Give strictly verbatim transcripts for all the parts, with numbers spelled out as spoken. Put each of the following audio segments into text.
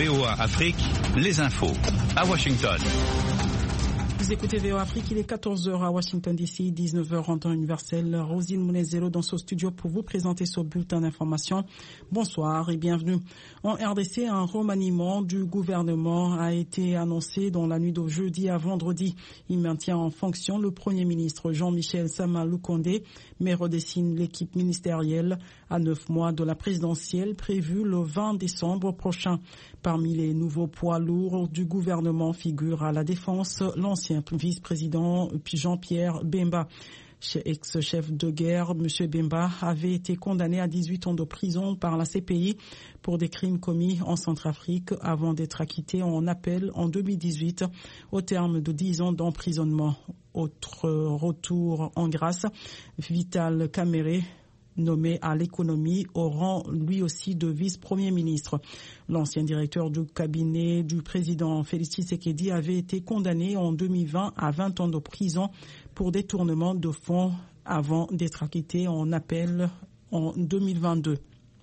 V O A Afrique, les infos à Washington. Vous écoutez V O A Afrique, il est quatorze heures à Washington D C, dix-neuf heures en temps universel. Rosine Mounezero dans ce studio pour vous présenter ce bulletin d'information. Bonsoir et bienvenue. En R D C, un remaniement du gouvernement a été annoncé dans la nuit de jeudi à vendredi. Il maintient en fonction le Premier ministre Jean-Michel Sama Lukonde, mais redessine l'équipe ministérielle à neuf mois de la présidentielle prévue le vingt décembre prochain. Parmi les nouveaux poids lourds du gouvernement figure à la défense l'ancien vice-président Jean-Pierre Bemba. Ex-chef de guerre, M. Bemba avait été condamné à dix-huit ans de prison par la C P I pour des crimes commis en Centrafrique avant d'être acquitté en appel en deux mille dix-huit au terme de dix ans d'emprisonnement. Autre retour en grâce, Vital Kamerhe, nommé à l'économie au rang lui aussi de vice-premier ministre. L'ancien directeur du cabinet du président Félix Tshisekedi avait été condamné en deux mille vingt à vingt ans de prison pour détournement de fonds avant d'être acquitté en appel en deux mille vingt-deux.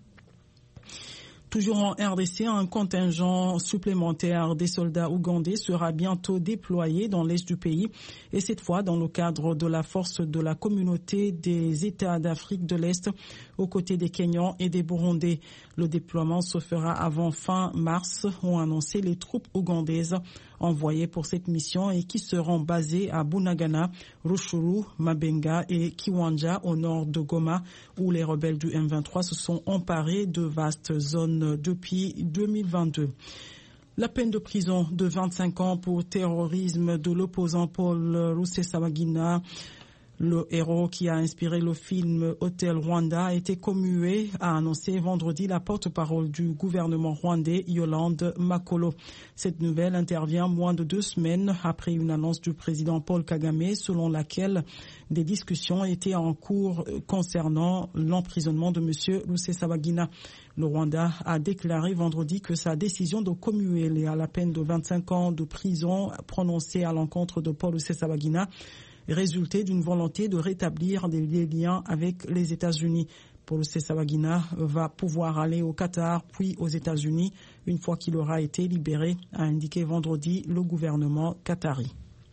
Toujours en R D C, un contingent supplémentaire des soldats ougandais sera bientôt déployé dans l'est du pays et cette fois dans le cadre de la force de la communauté des États d'Afrique de l'Est aux côtés des Kenyans et des Burundais. Le déploiement se fera avant fin mars, ont annoncé les troupes ougandaises envoyées pour cette mission et qui seront basées à Bunagana, Rutshuru, Mabenga et Kiwanja au nord de Goma où les rebelles du M vingt-trois se sont emparés de vastes zones depuis deux mille vingt-deux. La peine de prison de vingt-cinq ans pour terrorisme de l'opposant Paul Rusesabagina, le héros qui a inspiré le film Hotel Rwanda, a été commué, a annoncé vendredi la porte-parole du gouvernement rwandais, Yolande Makolo. Cette nouvelle intervient moins de deux semaines après une annonce du président Paul Kagame selon laquelle des discussions étaient en cours concernant l'emprisonnement de M. Rusesabagina. Le Rwanda a déclaré vendredi que sa décision de commuer à la peine de vingt-cinq ans de prison prononcée à l'encontre de Paul Rusesabagina résultait d'une volonté de rétablir des liens avec les États-Unis. Paul Rusesabagina va pouvoir aller au Qatar puis aux États-Unis une fois qu'il aura été libéré, a indiqué vendredi le gouvernement qatari.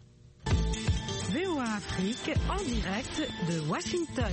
V O A Afrique en direct de Washington.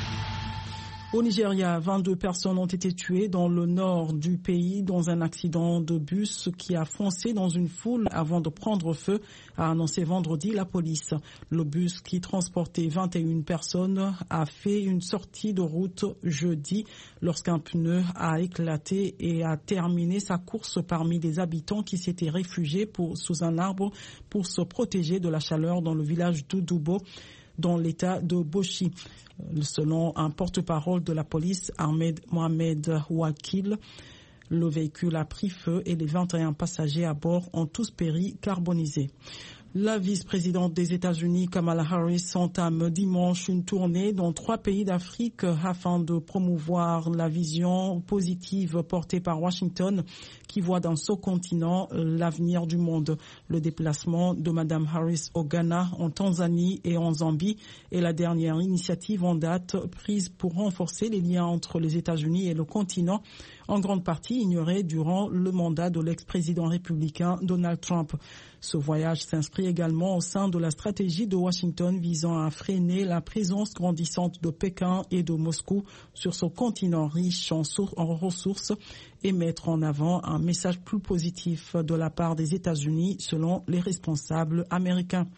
Au Nigeria, vingt-deux personnes ont été tuées dans le nord du pays dans un accident de bus qui a foncé dans une foule avant de prendre feu, a annoncé vendredi la police. Le bus qui transportait vingt et une personnes a fait une sortie de route jeudi lorsqu'un pneu a éclaté et a terminé sa course parmi des habitants qui s'étaient réfugiés pour, sous un arbre pour se protéger de la chaleur dans le village d'Udubo, dans l'état de Bochi. Selon un porte-parole de la police, Ahmed Mohamed Wakil, le véhicule a pris feu et les vingt et un passagers à bord ont tous péri carbonisés. La vice-présidente des États-Unis, Kamala Harris, entame dimanche une tournée dans trois pays d'Afrique afin de promouvoir la vision positive portée par Washington qui voit dans ce continent l'avenir du monde. Le déplacement de Mme Harris au Ghana, en Tanzanie et en Zambie est la dernière initiative en date prise pour renforcer les liens entre les États-Unis et le continent, en grande partie ignoré durant le mandat de l'ex-président républicain Donald Trump. Ce voyage s'inscrit également au sein de la stratégie de Washington visant à freiner la présence grandissante de Pékin et de Moscou sur ce continent riche en, en ressources et mettre en avant un message plus positif de la part des États-Unis selon les responsables américains.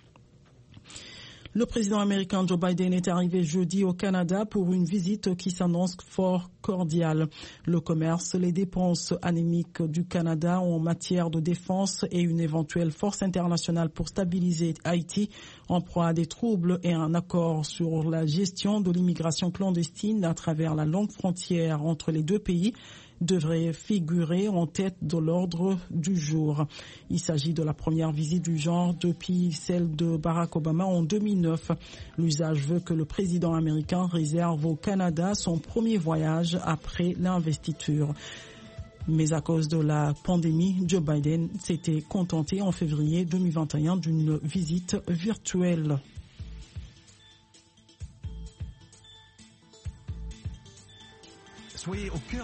Le président américain Joe Biden est arrivé jeudi au Canada pour une visite qui s'annonce fort cordiale. Le commerce, les dépenses anémiques du Canada en matière de défense et une éventuelle force internationale pour stabiliser Haïti en proie à des troubles et un accord sur la gestion de l'immigration clandestine à travers la longue frontière entre les deux pays devrait figurer en tête de l'ordre du jour. Il s'agit de la première visite du genre depuis celle de Barack Obama en deux mille neuf. L'usage veut que le président américain réserve au Canada son premier voyage après l'investiture. Mais à cause de la pandémie, Joe Biden s'était contenté en février deux mille vingt et un d'une visite virtuelle. Soyez au cœur